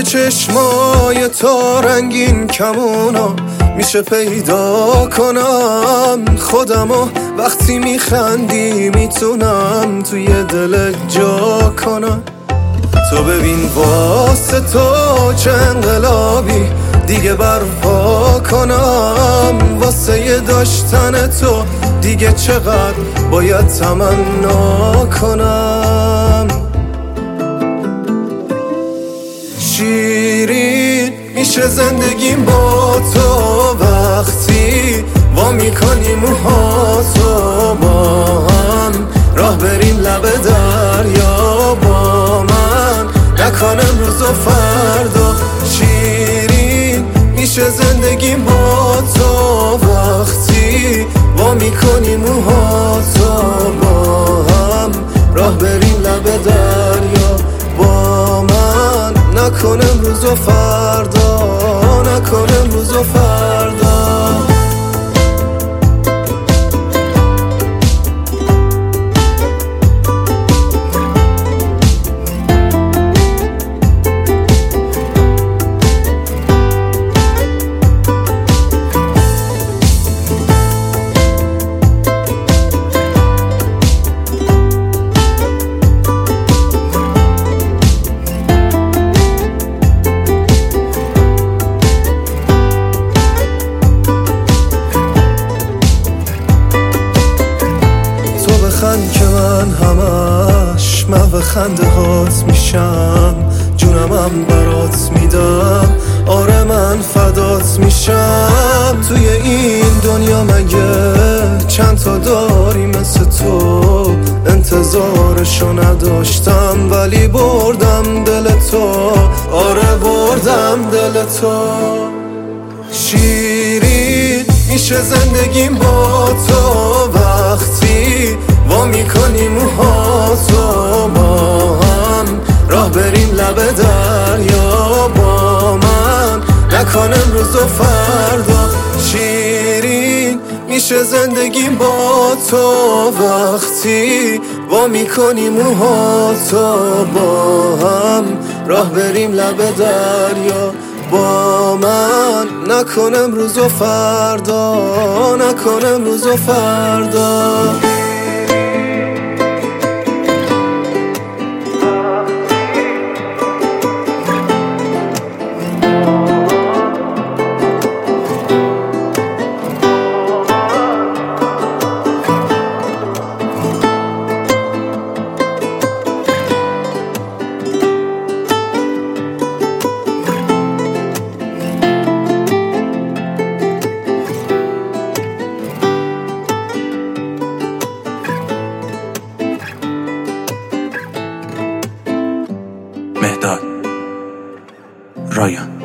چشمای تو رنگین کمونا میشه پیدا کنم خودمو وقتی میخندی میتونم توی دل جا کنم. تو ببین واسه تو چه انقلابی دیگه برپا کنم، واسه یه داشتن تو دیگه چقدر باید تمنا کنم. شیرین میشه زندگیم با تو وقتی وا میکنی موهاتو با هم راه بریم لب دریا با من، نکن امروز و فردا. شیرین میشه زندگیم با تو وقتی وا میکنی موهاتو با هم راه بریم لب دریا با من، نکن امروز و فردا، نکن امروز و فردا. بخند که من همش محو خنده هات میشم، جونمم برات میدم، آره من فدات میشم. توی این دنیا مگه چند تا داری مثل تو، انتظارشو نداشتم ولی بردم دل تو، آره بردم دل تو. شیرین میشه زندگیم با تو وقتی وا میکنی موهاتو با هم راه بریم لب دریا با من، نکن امروز و فردا. شیرین میشه زندگیم با تو وقتی وا میکنی موهاتو با هم راه بریم لب دریا با من، نکن امروز و فردا، نکن امروز و فردا. مهداد رایان